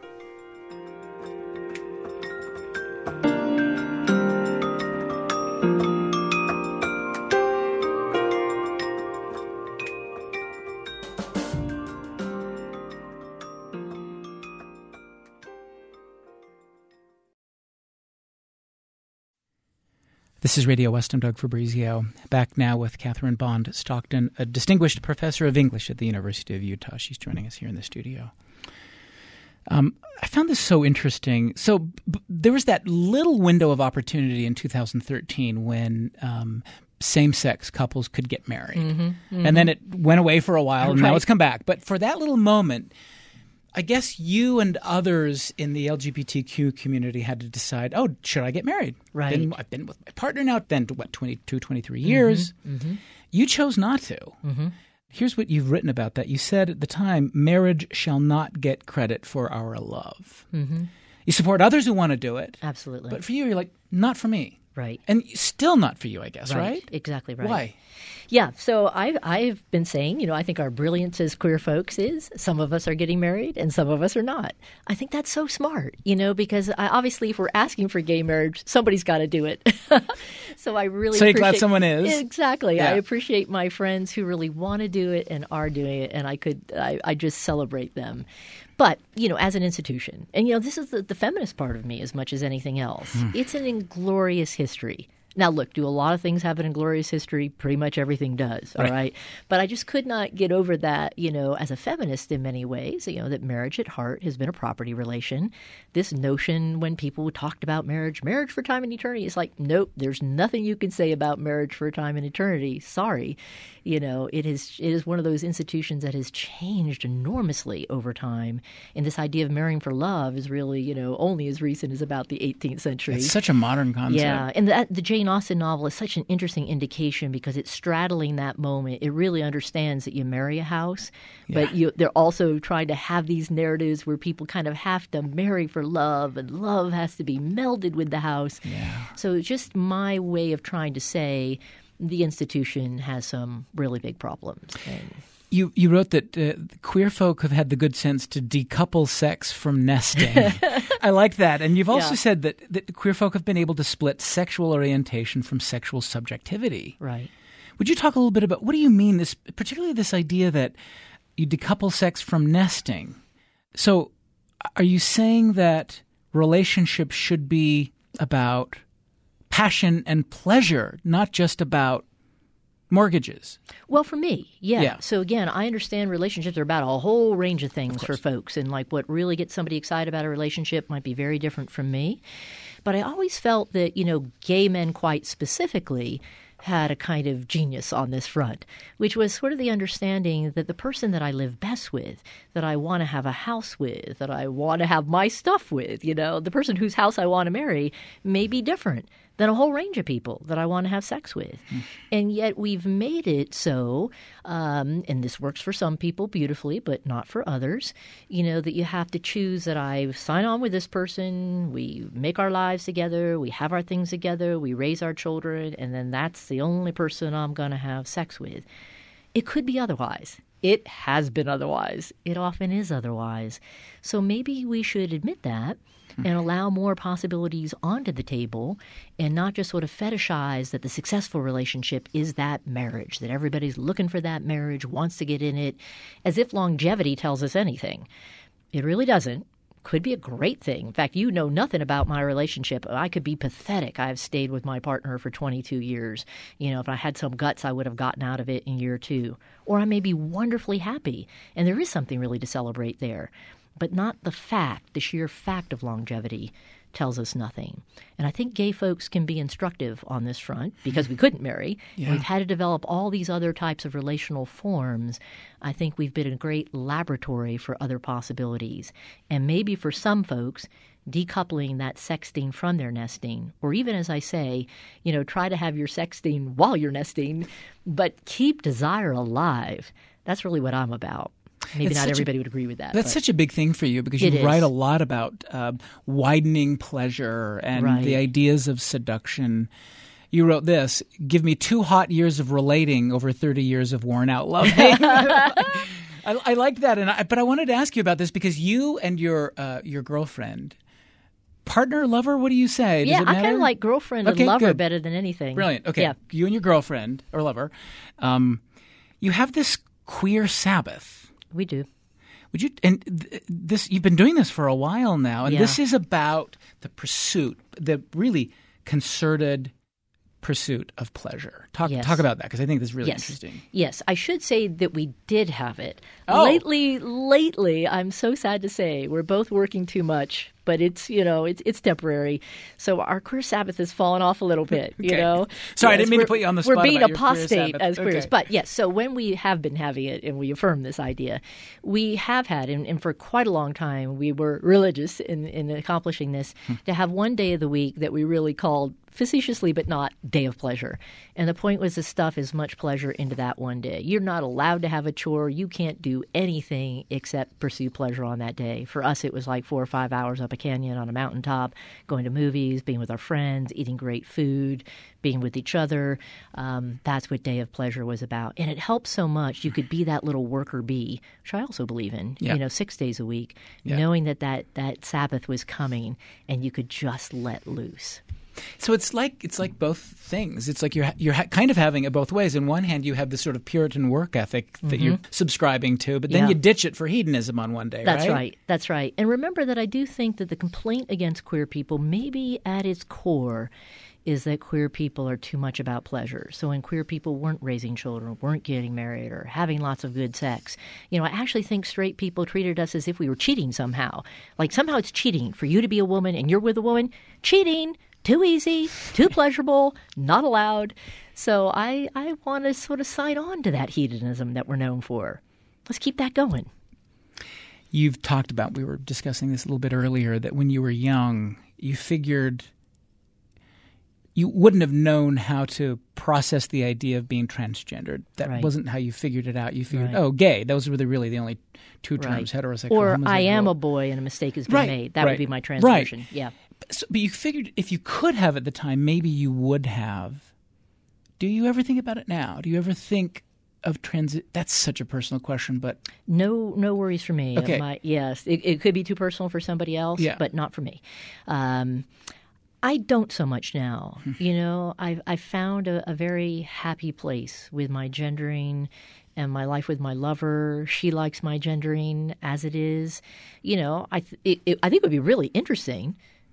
This is Radio West. I'm Doug Fabrizio. Back now with Catherine Bond Stockton, a distinguished professor of English at the University of Utah. She's joining us here in the studio. Um, I found this so interesting. So b- there was that little window of opportunity in two thousand thirteen when um, same-sex couples could get married. Mm-hmm, mm-hmm. And then it went away for a while, and right. now it's come back. But for that little moment, I guess you and others in the L G B T Q community had to decide, oh, should I get married? Right. Been, I've been with my partner now, then, what, twenty-two, twenty-three years. Mm-hmm, mm-hmm. You chose not to. Mm-hmm. Here's what you've written about that. You said at the time, marriage shall not get credit for our love. Mm-hmm. You support others who want to do it. Absolutely. But for you, you're like, not for me. Right. And still not for you, I guess, right? right? Exactly right. Why? Yeah, so I've, I've been saying, you know, I think our brilliance as queer folks is some of us are getting married and some of us are not. I think that's so smart, you know, because I, obviously if we're asking for gay marriage, somebody's got to do it. So I really So you're appreciate, glad someone is? Exactly. Yeah. I appreciate my friends who really want to do it and are doing it, and I could, I, I just celebrate them. But, you know, as an institution, and, you know, this is the, the feminist part of me as much as anything else. Mm. It's an inglorious history Now, look, do a lot of things have an inglorious history? Pretty much everything does, all right. right? But I just could not get over that, you know, as a feminist in many ways, you know, that marriage at heart has been a property relation. This notion when people talked about marriage, marriage for time and eternity, it's like, nope, there's nothing you can say about marriage for time and eternity. Sorry. You know, it is it is one of those institutions that has changed enormously over time. And this idea of marrying for love is really, you know, only as recent as about the eighteenth century. It's such a modern concept. Yeah. And the, the Jane Austen novel is such an interesting indication because it's straddling that moment. It really understands that you marry a house, yeah. but you, they're also trying to have these narratives where people kind of have to marry for love and love has to be melded with the house. Yeah. So it's just my way of trying to say the institution has some really big problems. And You you wrote that uh, queer folk have had the good sense to decouple sex from nesting. I like that. And you've also Yeah. said that, that queer folk have been able to split sexual orientation from sexual subjectivity. Right. Would you talk a little bit about what do you mean, this, particularly this idea that you decouple sex from nesting? So are you saying that relationships should be about passion and pleasure, not just about mortgages? Well, for me, yeah. Yeah. So again, I understand relationships are about a whole range of things for folks. And like what really gets somebody excited about a relationship might be very different from me. But I always felt that, you know, gay men quite specifically had a kind of genius on this front, which was sort of the understanding that the person that I live best with, that I want to have a house with, that I want to have my stuff with, you know, the person whose house I want to marry may be different than a whole range of people that I want to have sex with. Mm. And yet we've made it so, um, and this works for some people beautifully, but not for others, you know, that you have to choose that I sign on with this person, we make our lives together, we have our things together, we raise our children, and then that's the only person I'm going to have sex with. It could be otherwise. It has been otherwise. It often is otherwise. So maybe we should admit that and allow more possibilities onto the table and not just sort of fetishize that the successful relationship is that marriage, that everybody's looking for that marriage, wants to get in it, as if longevity tells us anything. It really doesn't. Could be a great thing. In fact, you know nothing about my relationship. I could be pathetic. I've stayed with my partner for twenty-two years. You know, if I had some guts, I would have gotten out of it in year two. Or I may be wonderfully happy, and there is something really to celebrate there. But not the fact, the sheer fact of longevity tells us nothing. And I think gay folks can be instructive on this front because we couldn't marry. Yeah. We've had to develop all these other types of relational forms. I think we've been a great laboratory for other possibilities. And maybe for some folks, decoupling that sexting from their nesting, or even, as I say, you know, try to have your sexting while you're nesting, but keep desire alive. That's really what I'm about. Maybe It's not such everybody a, would agree with that. That's but. such a big thing for you because It you is. write a lot about uh, widening pleasure and Right. the ideas of seduction. You wrote this, give me two hot years of relating over thirty years of worn-out loving. I, I like that, and I, but I wanted to ask you about this because you and your uh, your girlfriend, partner, lover, what do you say? Does Yeah, it I matter? kind of like girlfriend Okay, and lover good. better than anything. Brilliant. Okay, Yeah. you and your girlfriend or lover, um, you have this queer Sabbath. We do. Would you and th- this you've been doing this for a while now, and Yeah. this is about the pursuit, the really concerted pursuit of pleasure. Talk Yes. talk about that because I think this is really Yes. interesting. Yes, I should say that we did have it. Oh. Lately, lately, I'm so sad to say, we're both working too much, but it's, you know, it's it's temporary. So our queer Sabbath has fallen off a little bit, you Okay. know. Sorry, I didn't mean to we're- put you on the We're spot being about your queer apostate Sabbath. as queers. Okay. But yes, so when we have been having it and we affirm this idea, we have had, and, and for quite a long time, we were religious in, in accomplishing this, Hmm. to have one day of the week that we really called facetiously but not day of pleasure. And the point was to stuff as much pleasure into that one day. You're not allowed to have a chore. You can't do anything except pursue pleasure on that day. For us, it was like four or five hours up a canyon on a mountaintop, going to movies, being with our friends, eating great food, being with each other. Um, that's what Day of Pleasure was about. And it helped so much. You could be that little worker bee, which I also believe in, Yeah. you know, six days a week, Yeah. knowing that, that that Sabbath was coming and you could just let loose. So it's like it's like both things. It's like you're you're ha- kind of having it both ways. In one hand, you have this sort of Puritan work ethic that you're subscribing to, but then Yeah. you ditch it for hedonism on one day. That's right. right. That's right. And remember that I do think that the complaint against queer people, maybe at its core, is that queer people are too much about pleasure. So when queer people weren't raising children, weren't getting married, or having lots of good sex, you know, I actually think straight people treated us as if we were cheating somehow. Like somehow it's cheating for you to be a woman and you're with a woman. Cheating. Too easy, too pleasurable, not allowed. So I, I want to sort of sign on to that hedonism that we're known for. Let's keep that going. You've talked about, we were discussing this a little bit earlier, that when you were young, you figured you wouldn't have known how to process the idea of being transgendered. That right. wasn't how you figured it out. You figured, right. oh, gay. Those were the, really the only two terms, right. heterosexual, or homosexual. I am a boy and a mistake has been right. made. That right. would be my translation. Right. Yeah. So, but you figured if you could have at the time, maybe you would have. Do you ever think about it now? Do you ever think of transit? That's such a personal question, but no, no worries for me. Okay. My, yes, it, it could be too personal for somebody else, yeah. but not for me. Um, I don't so much now. You know, I've I found a, a very happy place with my gendering and my life with my lover. She likes my gendering as it is. You know, I th- it, it, I think it would be really interesting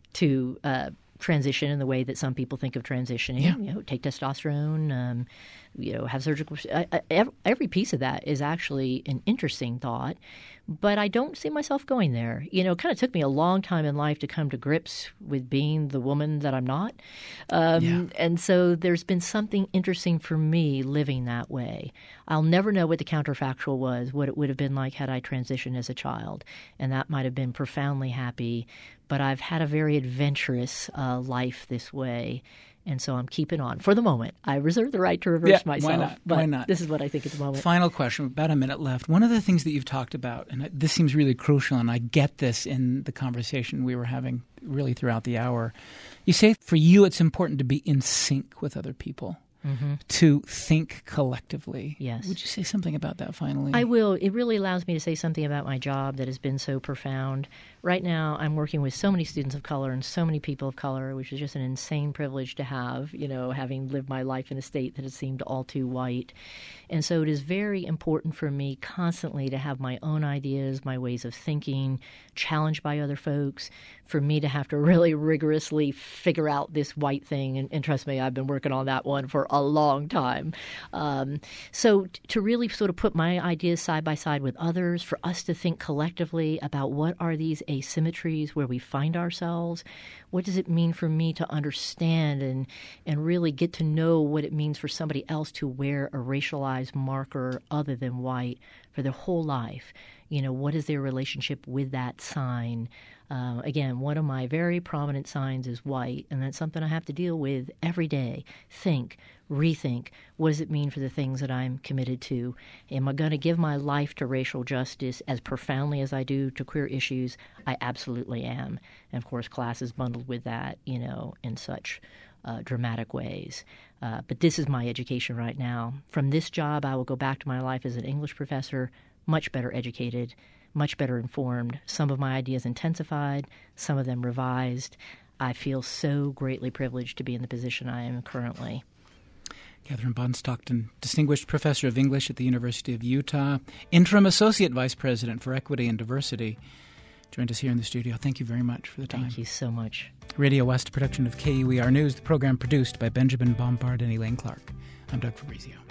to uh, transition in the way that some people think of transitioning. Yeah. You know, take testosterone, um, you know, have surgical. I, I, every piece of that is actually an interesting thought, but I don't see myself going there. You know, it kind of took me a long time in life to come to grips with being the woman that I'm not. Um, yeah. And so there's been something interesting for me living that way. I'll never know what the counterfactual was, what it would have been like had I transitioned as a child. And that might have been profoundly happy. But I've had a very adventurous uh, life this way. And so I'm keeping on. For the moment, I reserve the right to reverse yeah, myself. Why not? But why not? This is what I think at the moment. Final question, about a minute left. One of the things that you've talked about, and this seems really crucial, and I get this in the conversation we were having really throughout the hour. You say for you it's important to be in sync with other people, mm-hmm. to think collectively. Yes. Would you say something about that finally? I will. It really allows me to say something about my job that has been so profound. Right now, I'm working with so many students of color and so many people of color, which is just an insane privilege to have, you know, having lived my life in a state that has seemed all too white. And so it is very important for me constantly to have my own ideas, my ways of thinking, challenged by other folks, for me to have to really rigorously figure out this white thing. And, and trust me, I've been working on that one for a long time. Um, so t- to really sort of put my ideas side by side with others, for us to think collectively about what are these asymmetries where we find ourselves, what does it mean for me to understand and and really get to know what it means for somebody else to wear a racialized marker other than white for their whole life? You know, what is their relationship with that sign? Uh, again, one of my very prominent signs is white, and that's something I have to deal with every day. Think, rethink, what does it mean for the things that I'm committed to? Am I going to give my life to racial justice as profoundly as I do to queer issues? I absolutely am. And, of course, class is bundled with that, you know, in such uh, dramatic ways. Uh, but this is my education right now. From this job, I will go back to my life as an English professor, much better educated, much better informed. Some of my ideas intensified, some of them revised. I feel so greatly privileged to be in the position I am currently. Katherine Bond-Stockton, Distinguished Professor of English at the University of Utah, Interim Associate Vice President for Equity and Diversity, joined us here in the studio. Thank you very much for the time. Thank you so much. Radio West, production of K U E R News, the program produced by Benjamin Bombard and Elaine Clark. I'm Doug Fabrizio.